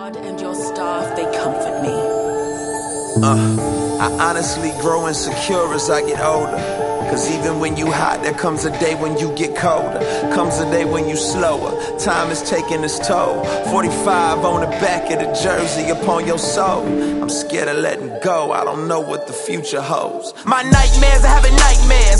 God and your staff, they comfort me. I honestly grow insecure as I get older. Cause even when you hot, there comes a day when you get colder. Comes a day when you slower. Time is taking its toll. 45 on the back of the jersey upon your soul. I'm scared of letting go. I don't know what the future holds. My nightmares are having nightmares.